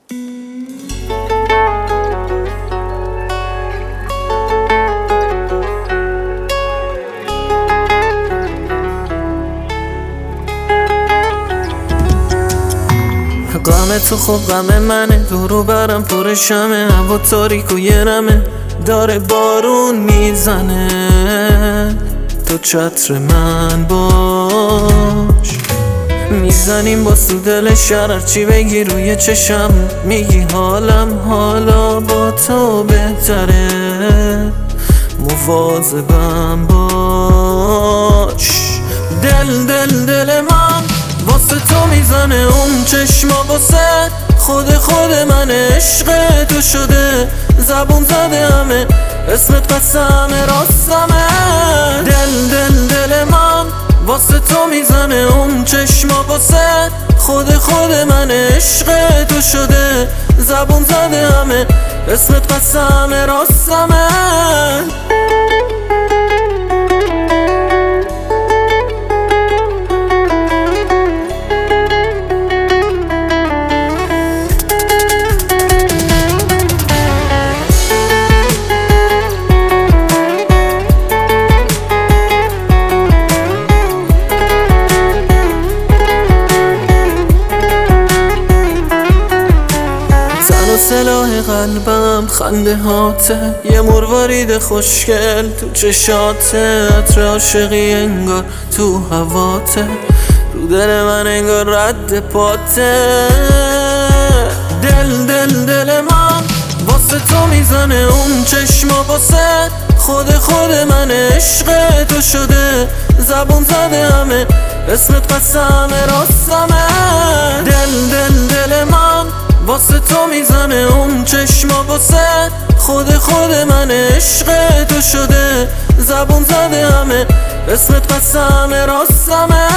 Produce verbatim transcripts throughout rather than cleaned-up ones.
غم تو خب غم منه، دورو برم پر شمه، هوا تاریک و یه نمه، داره بارون میزنه، تو چتر من باش. میزنیم با سودل شرر، چی بگی روی چشم، میگی حالم حالا با تو بهتره، مواظبم باش. دل دل دل من واسه تو میزنه، اون چشما واسه خود خود من عشق تو شده، زبون زده همه اسمت قسمه راستمه. دل دل دل من واسه تو میزنه، اون چشما واسه خود خود من عشق تو شده، زبون زده همه اسمت قسمه راستمه. سلاح قلبم خنده هاته، یه مروارید خوشگل تو چشاته، عطر عاشقی انگار تو هواته، رو دل من انگار رد پاته. دل دل دل من واسه تو میزنه، اون چشما واسه خود خود من عشق تو شده، زبون زده همه اسمت قسمه راستمه. دل دل دل من واسه تو میزنه، اون چشما واسه خود خود من عشق تو شده، زبون زده همه اسمت قسمه راستمه.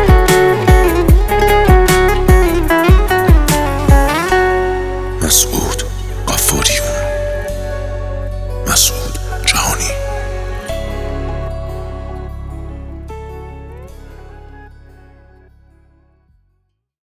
مسعود.